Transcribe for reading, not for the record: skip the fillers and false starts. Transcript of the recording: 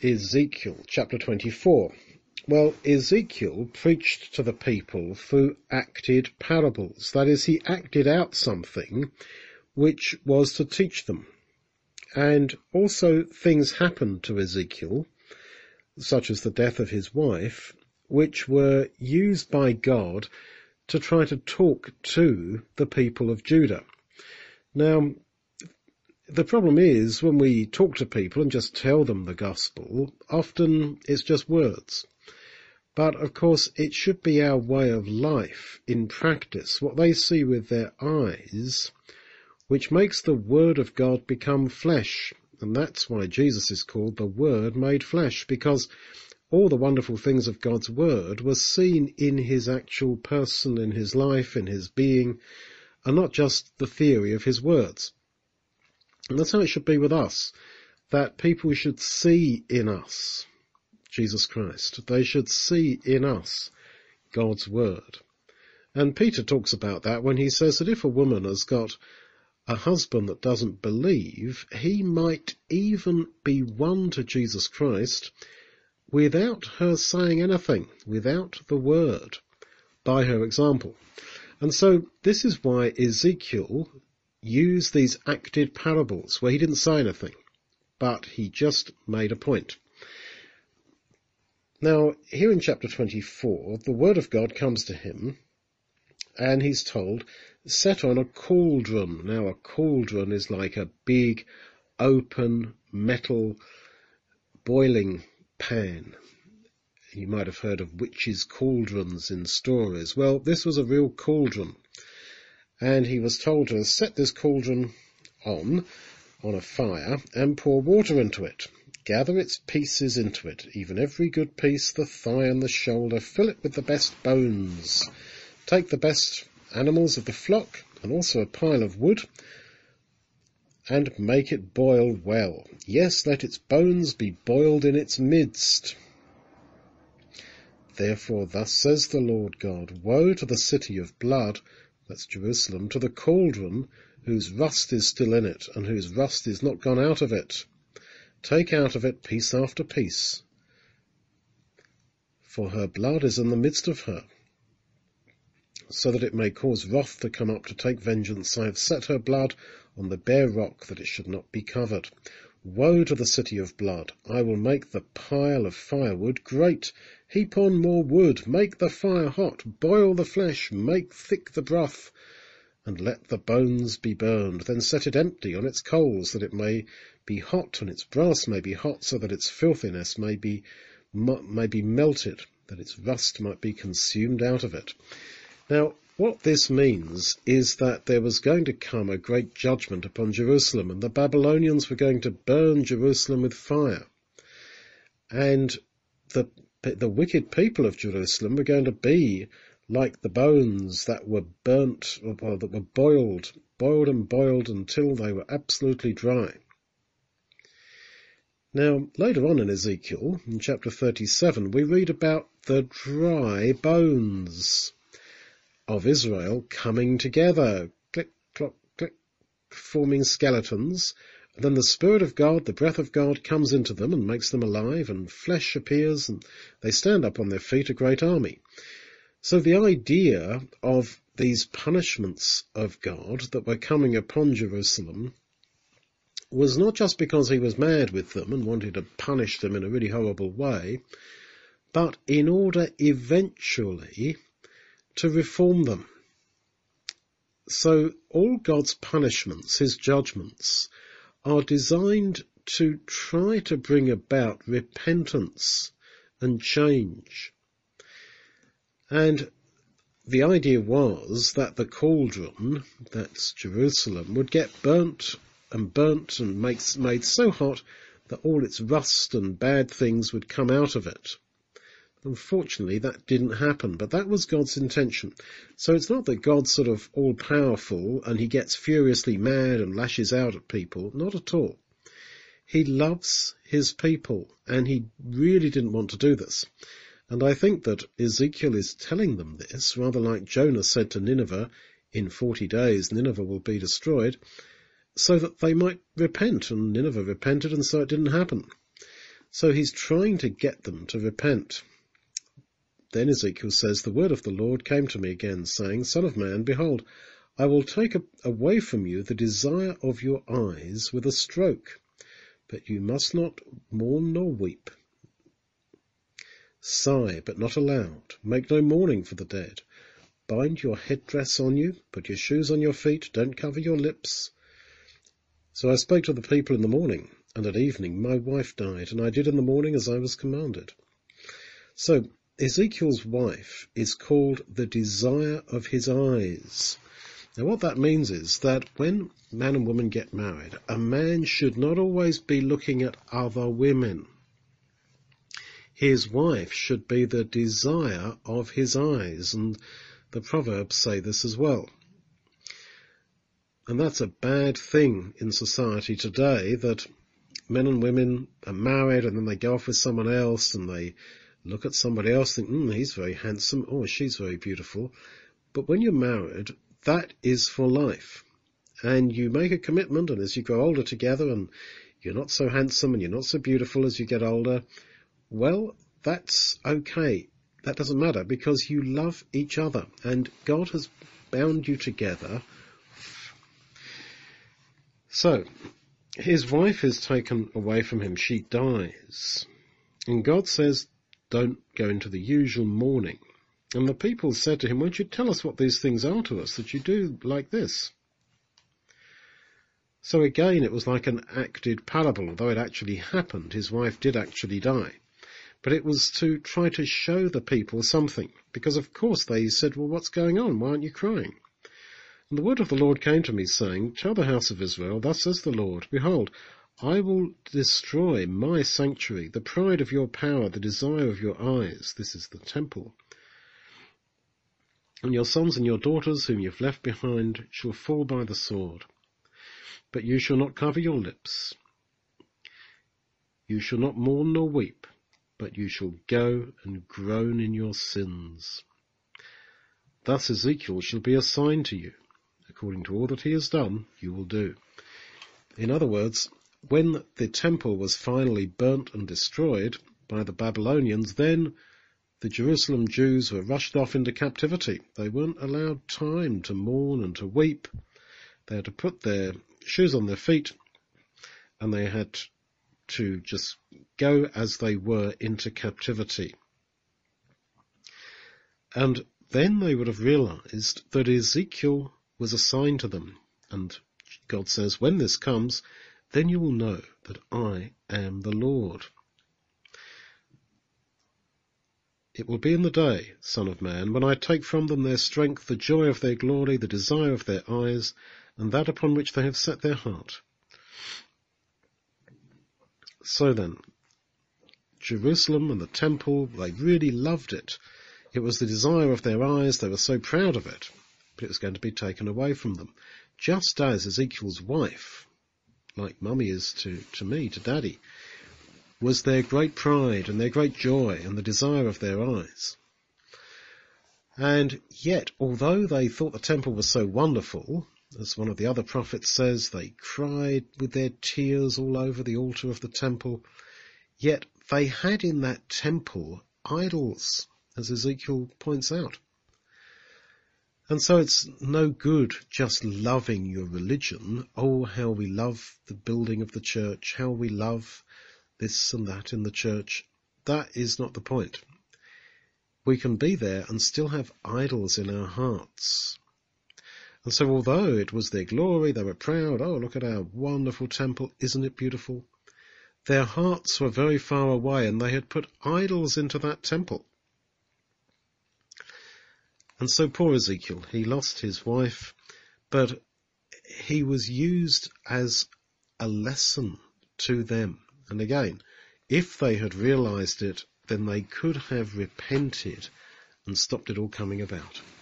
Ezekiel chapter 24. Well, Ezekiel preached to the people through acted parables. That is, he acted out something which was to teach them. And also things happened to Ezekiel, such as the death of his wife, which were used by God to try to talk to the people of Judah. Now, the problem is when we talk to people and just tell them the gospel, often it's just words. But of course it should be our way of life in practice, what they see with their eyes, which makes the word of God become flesh. And that's why Jesus is called the Word made flesh, because all the wonderful things of God's word were seen in his actual person, in his life, in his being, and not just the theory of his words. And that's how it should be with us, that people should see in us Jesus Christ. They should see in us God's word. And Peter talks about that when he says that if a woman has got a husband that doesn't believe, he might even be won to Jesus Christ without her saying anything, without the word, by her example. And so this is why Ezekiel used these acted parables, where he didn't say anything, but he just made a point. Now, here in chapter 24, the word of God comes to him, and he's told, set on a cauldron. Now, a cauldron is like a big, open, metal, boiling pan. You might have heard of witches' cauldrons in stories. Well, this was a real cauldron. And he was told to set this cauldron on a fire, and pour water into it. Gather its pieces into it, even every good piece, the thigh and the shoulder. Fill it with the best bones. Take the best animals of the flock, and also a pile of wood, and make it boil well. Yes, let its bones be boiled in its midst. Therefore thus says the Lord God, woe to the city of blood, that's Jerusalem, to the cauldron whose rust is still in it, and whose rust is not gone out of it. Take out of it piece after piece, for her blood is in the midst of her, so that it may cause wrath to come up to take vengeance. I have set her blood on the bare rock, that it should not be covered. Woe to the city of blood! I will make the pile of firewood great. Heap on more wood, make the fire hot, boil the flesh, make thick the broth, and let the bones be burned. Then set it empty on its coals, that it may be hot, and its brass may be hot, so that its filthiness may be melted, that its rust might be consumed out of it. Now, what this means is that there was going to come a great judgment upon Jerusalem, and the Babylonians were going to burn Jerusalem with fire. And the wicked people of Jerusalem were going to be like the bones that were burnt, or that were boiled and boiled until they were absolutely dry. Now, later on in Ezekiel, in chapter 37, we read about the dry bones of Israel coming together, click, clock, click, forming skeletons. And then the Spirit of God, the breath of God, comes into them and makes them alive, and flesh appears, and they stand up on their feet, a great army. So the idea of these punishments of God that were coming upon Jerusalem was not just because he was mad with them and wanted to punish them in a really horrible way, but in order eventually to reform them. So all God's punishments, his judgments, are designed to try to bring about repentance and change. And the idea was that the cauldron, that's Jerusalem, would get burnt and made so hot that all its rust and bad things would come out of it. Unfortunately, that didn't happen, but that was God's intention. So it's not that God's sort of all-powerful and he gets furiously mad and lashes out at people. Not at all. He loves his people, and he really didn't want to do this. And I think that Ezekiel is telling them this, rather like Jonah said to Nineveh, in 40 days Nineveh will be destroyed, so that they might repent, and Nineveh repented, and so it didn't happen. So he's trying to get them to repent. Then Ezekiel says, the word of the Lord came to me again, saying, Son of man, behold, I will take away from you the desire of your eyes with a stroke, but you must not mourn nor weep. Sigh, but not aloud. Make no mourning for the dead. Bind your headdress on you, put your shoes on your feet, don't cover your lips. So I spoke to the people in the morning, and at evening my wife died, and I did in the morning as I was commanded. So Ezekiel's wife is called the desire of his eyes. Now what that means is that when man and woman get married, a man should not always be looking at other women. His wife should be the desire of his eyes, and the Proverbs say this as well. And that's a bad thing in society today, that men and women are married and then they go off with someone else and they look at somebody else and think, he's very handsome, oh, she's very beautiful. But when you're married, that is for life. And you make a commitment, and as you grow older together and you're not so handsome and you're not so beautiful as you get older, well, that's okay. That doesn't matter, because you love each other and God has bound you together. So, his wife is taken away from him. She dies. And God says, don't go into the usual mourning. And the people said to him, won't you tell us what these things are to us, that you do like this? So again, it was like an acted parable, although it actually happened. His wife did actually die. But it was to try to show the people something, because of course they said, well, what's going on? Why aren't you crying? And the word of the Lord came to me, saying, tell the house of Israel, thus says the Lord, behold, I will destroy my sanctuary, the pride of your power, the desire of your eyes. This is the temple. And your sons and your daughters, whom you've left behind, shall fall by the sword. But you shall not cover your lips. You shall not mourn nor weep, but you shall go and groan in your sins. Thus Ezekiel shall be a sign to you. According to all that he has done, you will do. In other words, when the temple was finally burnt and destroyed by the Babylonians, then the Jerusalem Jews were rushed off into captivity. They weren't allowed time to mourn and to weep. They had to put their shoes on their feet, and they had to just go as they were into captivity. And then they would have realized that Ezekiel was a sign to them. And God says, when this comes, then you will know that I am the Lord. It will be in the day, Son of Man, when I take from them their strength, the joy of their glory, the desire of their eyes, and that upon which they have set their heart. So then, Jerusalem and the temple, they really loved it. It was the desire of their eyes. They were so proud of it, but it was going to be taken away from them. Just as Ezekiel's wife, like Mummy is to me, to Daddy, was their great pride and their great joy and the desire of their eyes. And yet, although they thought the temple was so wonderful, as one of the other prophets says, they cried with their tears all over the altar of the temple, yet they had in that temple idols, as Ezekiel points out. And so it's no good just loving your religion. Oh, how we love the building of the church, how we love this and that in the church. That is not the point. We can be there and still have idols in our hearts. And so although it was their glory, they were proud, oh, look at our wonderful temple, isn't it beautiful? Their hearts were very far away and they had put idols into that temple. And so poor Ezekiel, he lost his wife, but he was used as a lesson to them. And again, if they had realized it, then they could have repented and stopped it all coming about.